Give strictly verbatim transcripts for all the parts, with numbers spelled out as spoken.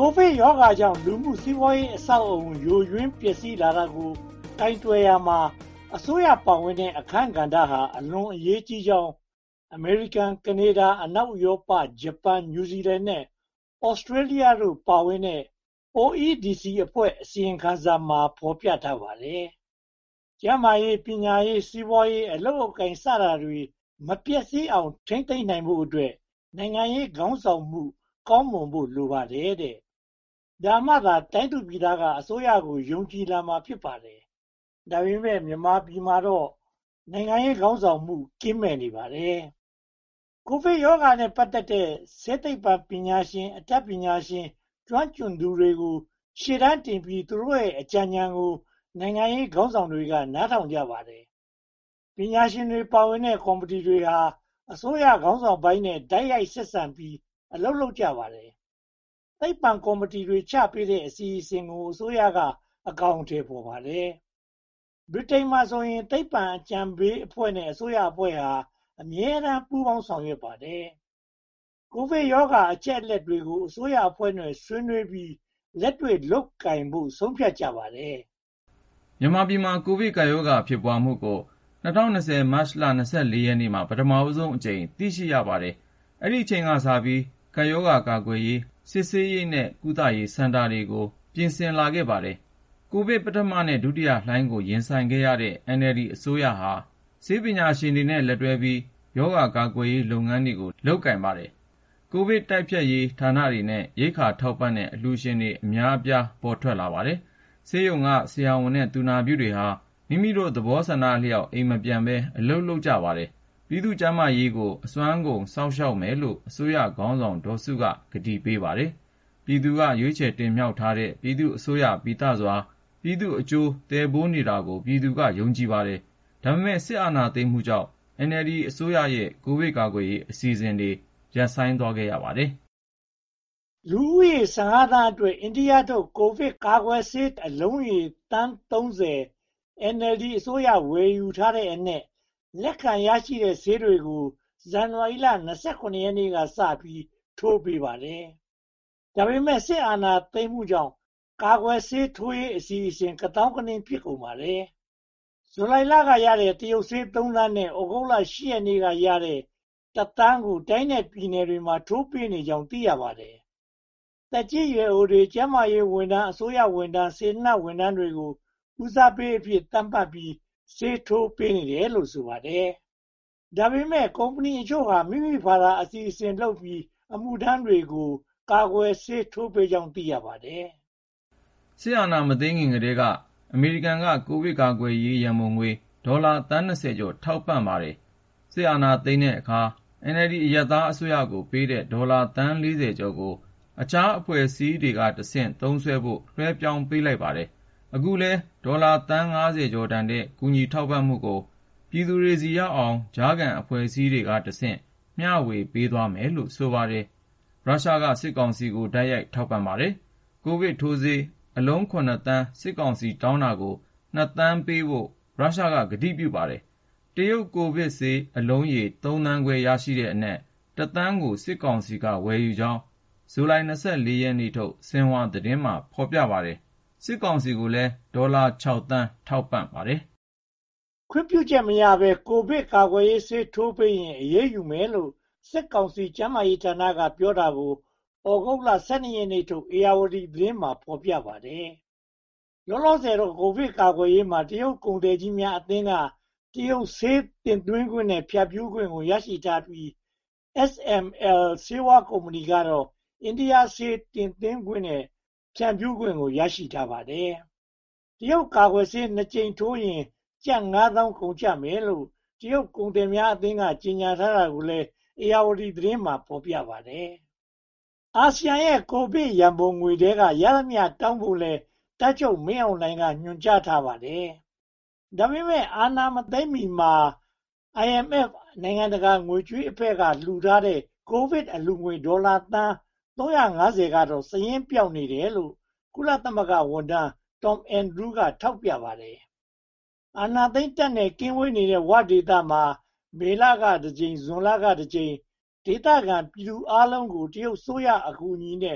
ကိုဗစ်ရောဂါကြောင့်လူမှုစီးပွားရေးအဆောက်အအုံယိုယွင်းပျက်စီးလာတာကိုကိုင်တွယ်ရာမှာအစိုးရပါဝင်တဲ့အခန်းကဏ္ဍဟာအလွန်အရေးကြီးကြောင်းအမေရိကန်၊ကနေဒါ၊အနောက်ဥရောပ၊ဂျပန်၊နယူးဇီလန်နဲ့ဩစတြေးလျတို့ပါဝင်တဲ့ အို အီ ဒီ စီ အဖွဲ့အစီရင်ခံစာမှာဖော်ပြထားပါတယ်။ကျန်းမာရေး၊ပညာရေး၊စီးပွားရေး၊အလုပ်အကိုင်စတာတွေမပျက်စီးအောင်ထိန်းသိမ်းနိုင်ဖို့အတွက်နိုင်ငံရေးခေါင်းဆောင်မှုကောင်းမွန်ဖို့လိုပါတယ်တဲ့။ဒါမှသာတိုင်းသူပြည်သားကအစိုးရကိုယုံကြည်လာမှာဖြစ်ပါတယ်။ဒါပေမဲ့မြန်မာပြည်မှာတော့နိုင်ငံရေးခေါင်းဆောင်မှုကင်းမဲ့နေပါတယ်။ကိုဗစ်ရောဂါနဲ့ပတ်သက်တဲ့ဆေးသိပ္ပံပညာရှင်၊အတတ်ပညာရှင်၊ကျွမ်းကျင်သူတွေကိုရှေ့တန်းတင်ပြီးသူတို့ရဲ့အကြံဉာဏ်ကိုနိုင်ငံရေးခေါင်းဆောင်တွေကနားထောင်ကြပါတယ်။ပညာရှင်တွေပါဝင်တဲ့ကော်မတီတွေဟာအစိုးရခေါင်းဆောင်ပိုင်းနဲ့တိုက်ရိုက်ဆက်ဆံပြီးအလုပ်လုပ်ကြပါတယ်။သိပ္ပံကော်မတီတွေချပေးတဲ့အစီအစဉ်ကိုအစိုးရကအကောင်အထည်ဖော်ပါတယ်။ဗြိတိန်မှာဆိုရင်သိပ္ပံအကြံပေးအဖွဲ့နဲ့အစိုးရအဖွဲ့ဟာအမြဲတမ်းပူးပေါင်းဆောင်ရွက်ပါတယ်။ကိုဗစ်ရောဂါအချက်အလက်တွေကိုအစိုးရအဖွဲ့နဲ့ဆွေးနွေးပြီးလက်တွေ့လုပ်ကိုင်ဖို့ဆုံးဖြတ်ကြပါတယ်။မြန်မာပြည်မှာကိုဗစ်ကပ်ရောဂါဖြစ်ပွားမှုကို၂၀၂၀မတ်လ၂၄ရက်နေ့မှာပထမဆုံးအကြိမ်သိရှိရပါတယ်။အဲဒီအချိန်ကစပြီးကပ်ရောဂါကာကွယ်ရေး၊စစ်ဆေးရေးနဲ့ကုသရေးစင်တာတွေကိုပြင်ဆင်လာခဲ့ပါတယ်။ကိုဗစ်ပထမနဲ့ဒုတိယလှိုင်းကိုရင်ဆိုင်ခဲ့ရတဲ့ အန် အယ်လ် ဒီ အစိုးရဟာဆေးပညာရှင်တွေနဲ့လက်တွဲပြီးရောဂါကာကွယ်ရေးလုပ်ငန်းတွေကိုလုပ်ကိုင်ပါတယ်။ကိုဗစ်တိုက်ဖျက်ရေးဌာနတွေနဲ့ရိက္ခာထောက်ပံ့တဲ့အလှူရှင်တွေအများအပြားပေါ်ထွက်လာပါတယ်။ဆေးရုံကဆရာဝန်နဲ့သူနာပြုတွေဟာမိမိတို့သဘောဆန္ဒအလျောက်အိမ်မပြန်ဘဲအလုပ်လုပ်ကြပါတယ်။ပြည်သူ့ကျန်းမာရေးကိုအစွမ်းကုန်စောင့်ရှောက်မယ်လို့အစိုးရခေါင်းဆောင်ဒေါ်စုကကတိပေးပါတယ်။ပြည်သူကရွေးချယ်တင်မြှောက်ထားတဲ့ပြည်သူ့အစိုးရပိသစွာပြည်သူ့အကျိုးသယ်ပိုးနေတာကိုပြည်သူကယုံကြည်ပါတယ်။ဒါပေမဲ့စစ်အာဏာသိမ်းမှုကြောင့် အန် အယ်လ် ဒီ အစိုးရရဲ့ကိုဗစ်ကာကွယ်ရေးအစီအစဉ်တွေရပ်ဆိုင်းသွားခဲ့ရပါတယ်။လူဦးရေဆယ့်ငါးသန်းအတွက်အိန္ဒိယထုတ်ကိုဗစ်ကာကွယ်ဆေးအလုံးရေသန်းသုံးဆယ် အန် အယ်လ် ဒီ အစိုးရဝယ်ယူထားတဲ့အနက်လက်ခံရရှိတဲ့ဆေးတွေကိုဇန်နဝါရီလ၂၇ရက်နေ့ကစပြီးထိုးပေးပါတယ်။ဒါပေမဲ့စစ်အာဏာသိမ်းမှုကြောင့်ကာကွယ်ဆေးထိုးရေးအစီအစဉ်ကသောင်းကနင်းဖြစ်ကုန်ပါတယ်။ဇူလိုင်လကရတဲ့တရုတ်ဆေးသုံးသန်းနဲ့ဩဂုတ်လ၈ရက်နေ့ကရတဲ့တစ်သန်းကိုတိုင်းနဲ့ပြည်နယ်တွေမှာထိုးပေးနေကြောင်းသိရပါတယ်။သက်ကြီးရွယ်အိုတွေကျန်းမာရေးဝန်ထမ်းအစိုးရဝန်ထမ်းစေတနာ့ဝန်ထမ်းတွေကိုဦးစားပေးအဖြစ်သတ်မှတ်ပြီးဆေးထိုးပေးနေတယ်လို့ဆိုပါတယ်။ဒါပေမဲ့ကုမ္ပဏီအချို့ဟာမိမိဘာသာအစီအစဉ်လုပ်ပြီးအမှုထမ်းတွေကိုကာကွယ်ဆေးထိုးပေးကြောင်းသိရပါတယ်။စစ်အာဏာမသိမ်းခင်ကတည်းကအမေရိကန်ကကိုဗစ်ကာကွယ်ရေးရန်ပုံငွေဒေါ်လာသန်း၂၀ကျော်ထောက်ပံ့ပါတယ်။စစ်အာဏာသိမ်းတဲ့အခါ အန် အယ်လ် ဒီ အရပ်သားအစိုးရကိုပေးတဲ့ဒေါ်လာသန်းလေးဆယ်ကျော်ကိုအခြားအဖွဲ့အစည်းတွေကတဆင့်သုံးစွဲဖို့လွှဲပြောင်းပေးလိုက်ပါတယ်။အခုလည်းဒေါ်လာသန်းငါးဆယ်ကျော်တန်တဲ့ကူညီထောက်ပံ့မှုကိုပြည်သူတွေဆီရောက်အောင်ကြားခံအဖွဲ့အစည်းတွေကတဆင့်မျှဝေပေးသွားမယ်လို့ဆိုပါတယ်။ရုရှားကစစ်ကောင်စီကိုတိုက်ရိုက်ထောက်ပံ့ပါတယ်။ကိုဗစ်ထိုးဆေးအလုံးခုနှစ်သန်းစစ်ကောင်စီတောင်းတာကိုနှစ်သန်းပေးဖို့ရုရှားကကတိပြုပါတယ်။တရုတ်ကိုဗစ်ဆေးအလုံးရေသုံးသန်းခွဲရရှိတဲ့အနက်တစ်သန်းကိုစစ်ကောင်စီကဝယ်ယူကြောင်းဇူလိုင်၂၄ရက်နေ့ထုတ်ဆင်ဟွာသတင်းမှာဖော်ပြပါတယ်။စစ်ကောင်စီကိုလည်းဒေါ်လာခြောက်သန်းထောက်ပံ့ပါတယ်။ခွင့်ပြုချက်မရဘဲကိုဗစ်ကာကွယ်ရေးဆေးထိုးပေးရင်အရေးယူမယ်လို့စစ်ကောင်စီကျန်းမာရေးဌာနကပြောတာကိုဩဂုတ်လ၁၂ရက်နေ့ထုတ်ဧရာဝတီသတင်းမှာဖော်ပြပါတယ်။လောလောဆယ်တော့ကိုဗစ်ကာကွယ်ရေးမှာတရုတ်ကုန်သည်ကြီးများအသင်းကတရုတ်ဆေးတင်သွင်းခွင့်နဲ့ဖြန့်ဖြူးခွင့်ကိုရရှိထားပြီး အက်စ် အမ် အယ် ဆေးဝါးကုမ္ပဏီကတော့အိန္ဒိယဆေးတင်သွင်းခွင့်နဲ့ဖြန့်ဖြူးခွင့်ကိုရရှိထားပါတယ်။တရုတ်ကာကွယ်ဆေးနှစ်ကြိမ်ထိုးရင်ကျပ်ငါးသောင်းကုန်ကျမယ်လို့တရုတ်ကုန်သည်များအသင်းကကြေညာထားတာကိုလည်းဧရာဝတီသတင်းမှာဖော်ပြပါတယ်။အာဆီယံရဲ့ကိုဗစ်ရန်ပုံငွေထဲကရသမျှတောင်းဖို့လဲတပ်ချုပ်မင်းအောင်လှိုင်ကညွှန်ကြားထားပါတယ်။ဒါပေမဲ့အာဏာမသိမ်းမီမှာ အိုင် အမ် အက်ဖ် နိုင်ငံတကာငွေကြေးအဖွဲ့ကလှူထားတဲ့ကိုဗစ်အလှူငွေဒေါ်လာသန်းသုံးရာငါးဆယ်ကတော့စာရင်းပျောက်နေတယ်လို့ကုလသမဂ္ဂဝန်ထမ်း Tom Andrews ကထောက်ပြပါတယ်။အာဏာသိမ်းတပ်နဲ့ကင်းဝေးနေတဲ့ဝဒေသမှာမေလကတစ်ကြိမ်ဇွန်လကတစ်ကြိမ်ဒေသခံပြည်သူအလုံးကိုတရုတ်ဆိုရအကူအညီနဲ့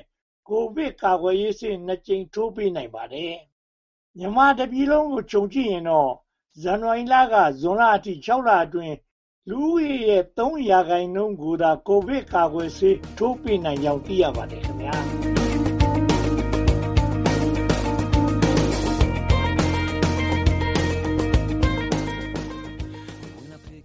ကိုဗစ်ကာကွယ်ရေးဆေးနှစ်ကြိမ်ထိုးပေးနိုင်ပါတယ်။မြန်မာတပြည်လုံးကိုခြုံကြည့်ရင်တော့ဇန်နဝါရီလကဇွန်လအထိခြောက်လအတွင်းလူဦးရေရဲ့သုံးရာခိုင်နှုန်းကိုသာကိုဗစ်ကာကွယ်ဆေးထိုးပေးနိုင်ကြောင်းသိရပါတယ်ခင်ဗျာ။